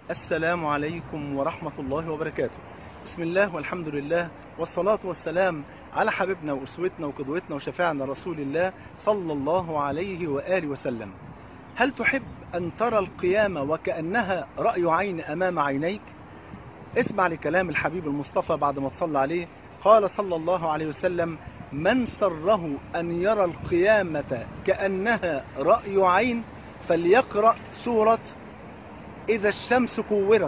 السلام عليكم ورحمة الله وبركاته. بسم الله والحمد لله والصلاة والسلام على حبيبنا وأسوتنا وقدوتنا وشفيعنا رسول الله صلى الله عليه وآله وسلم. هل تحب أن ترى القيامة وكأنها رأي عين أمام عينيك؟ اسمع لكلام الحبيب المصطفى بعد ما تصلى عليه. قال صلى الله عليه وسلم: من سره أن يرى القيامة كأنها رأي عين فليقرأ سورة إذا الشمس كورت،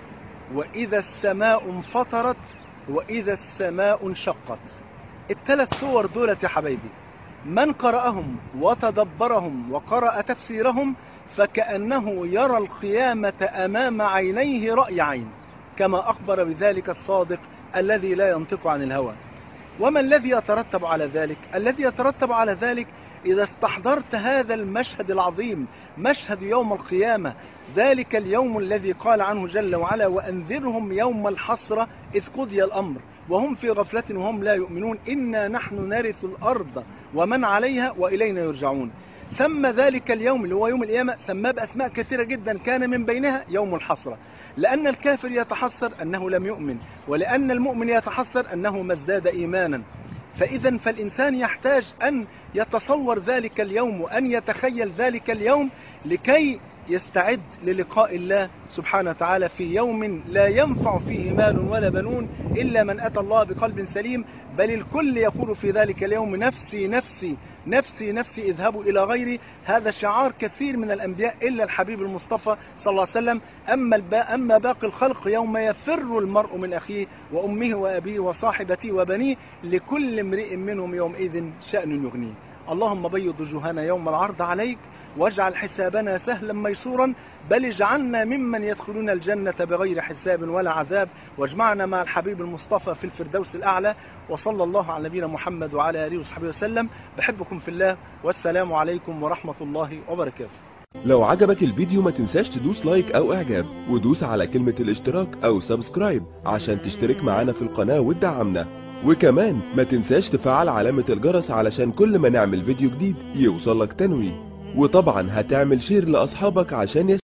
وإذا السماء انفطرت، وإذا السماء انشقت. الثلاث سور دولت يا حبايبي من قرأهم وتدبرهم وقرأ تفسيرهم فكأنه يرى القيامة أمام عينيه رأي عين، كما أخبر بذلك الصادق الذي لا ينطق عن الهوى. وما الذي يترتب على ذلك؟ الذي يترتب على ذلك إذا استحضرت هذا المشهد العظيم، مشهد يوم القيامة، ذلك اليوم الذي قال عنه جل وعلا: وأنذرهم يوم الحسرة إذ قضي الأمر وهم في غفلة وهم لا يؤمنون إنا نحن نرث الأرض ومن عليها وإلينا يرجعون. سمى ذلك اليوم اللي هو يوم القيامة سماه بأسماء كثيرة جدا، كان من بينها يوم الحسرة، لأن الكافر يتحسر أنه لم يؤمن، ولأن المؤمن يتحسر أنه ما ازداد إيمانا. فإذا فالإنسان يحتاج أن يتصور ذلك اليوم وأن يتخيل ذلك اليوم لكي يستعد للقاء الله سبحانه وتعالى في يوم لا ينفع فيه مال ولا بنون إلا من أتى الله بقلب سليم، بل الكل يقول في ذلك اليوم: نفسي نفسي نفسي نفسي اذهبوا إلى غيري. هذا شعار كثير من الأنبياء إلا الحبيب المصطفى صلى الله عليه وسلم. أما باقي الخلق يوم يفر المرء من أخيه وأمه وأبيه وصاحبته وبنيه لكل امرئ منهم يومئذ شأن يغنيه. اللهم بيض وجوهنا يوم العرض عليك، واجعل حسابنا سهلا ميسورا، بل اجعلنا ممن يدخلون الجنة بغير حساب ولا عذاب، واجمعنا مع الحبيب المصطفى في الفردوس الأعلى. وصلى الله على نبينا محمد وعلى آله وصحبه وسلم. بحبكم في الله، والسلام عليكم ورحمة الله وبركاته. لو عجبك الفيديو ما تنساش تدوس لايك او اعجاب، ودوس على كلمة الاشتراك او سبسكرايب عشان تشترك معانا في القناة وتدعمنا، وكمان ما تنساش تفعل علامة الجرس علشان كل ما نعمل فيديو جديد يوصلك تنويه، وطبعا هتعمل شير لاصحابك عشان